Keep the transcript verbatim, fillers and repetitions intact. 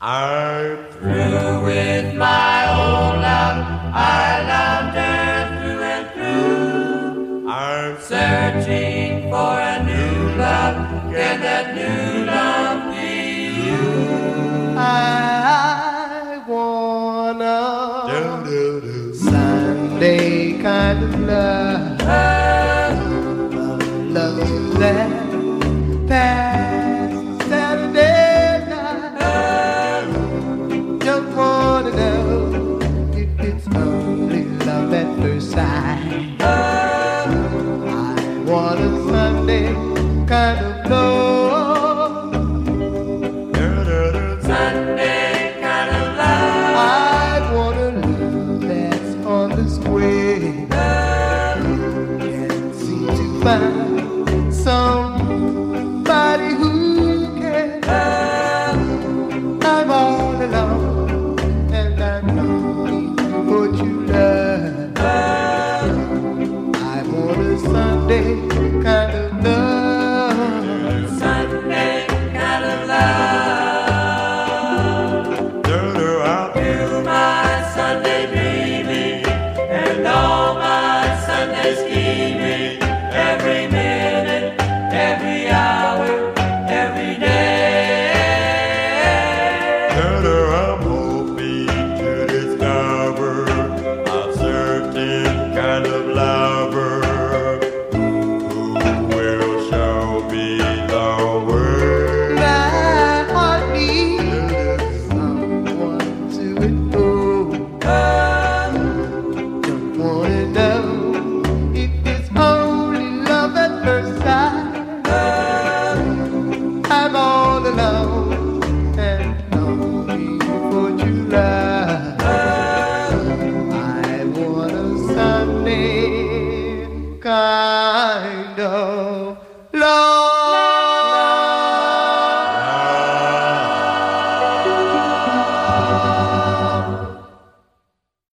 I'm through with my old love. I loved her through and through. I'm searching for a new love. Can that new love be you? I wanna do, do, do. Sunday kind of love, love that past Saturday night. Just wanna know if it's only love at first sight. I want a Sunday kind of love, Sunday kind of love. I want a love that's on this way. Can't seem to find somebody who can. I'm all alone and I'm longing for true love. I want a Sunday kind of love, Sunday kind of love. I'll do my Sunday dreaming and all my Sunday scheming. Every minute, every hour, every day. I'm hoping to discover a certain kind of lover who will show me the way. my heart needs someone to adore. Don't wanna know if it's only love at first sight. I'm all alone and longing for true love. I want a Sunday kind of